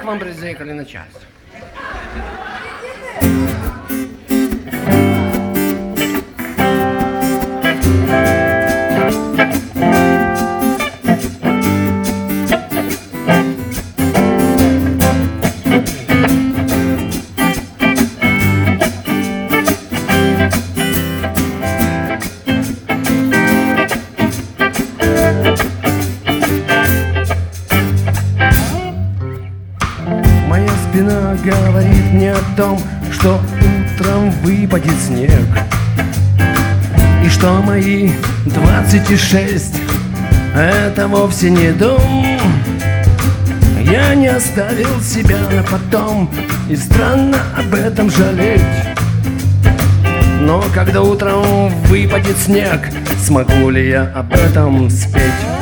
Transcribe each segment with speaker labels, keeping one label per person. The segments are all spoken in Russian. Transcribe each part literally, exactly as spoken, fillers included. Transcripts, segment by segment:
Speaker 1: вам приехали на час. Моя спина говорит мне о том, что утром выпадет снег, и что мои двадцать шесть это вовсе не дом. Я не оставил себя на потом, и странно об этом жалеть. Но когда утром выпадет снег, смогу ли я об этом спеть?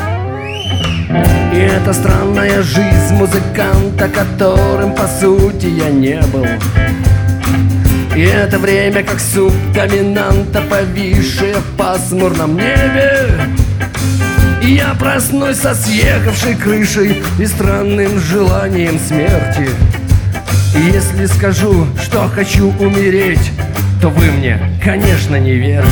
Speaker 1: И это странная жизнь музыканта, которым по сути я не был. И это время как суп доминанта, повисшее в пасмурном небе. И я проснусь со съехавшей крышей и странным желанием смерти. И если скажу, что хочу умереть, то вы мне, конечно, не верьте.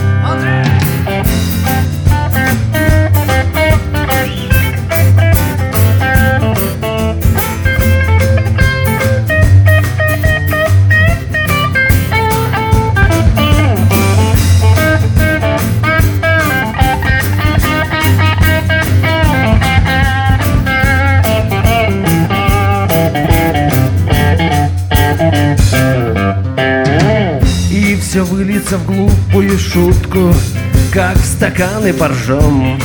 Speaker 1: Все выльется в глупую шутку, как в стаканы боржом.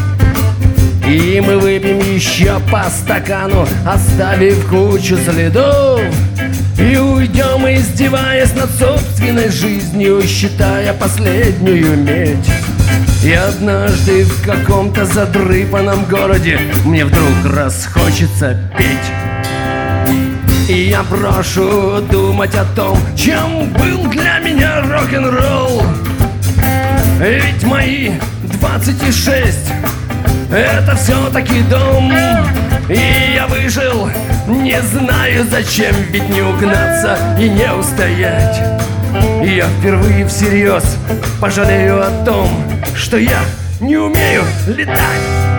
Speaker 1: И мы выпьем еще по стакану, оставив кучу следов. И уйдем, издеваясь над собственной жизнью, считая последнюю медь. И однажды в каком-то задрыпанном городе мне вдруг расхочется петь. И я прошу думать о том, чем был для меня рок-н-ролл. Ведь мои двадцать шесть это все-таки дом. И я выжил, не знаю зачем, ведь не угнаться и не устоять. И я впервые всерьез пожалею о том, что я не умею летать.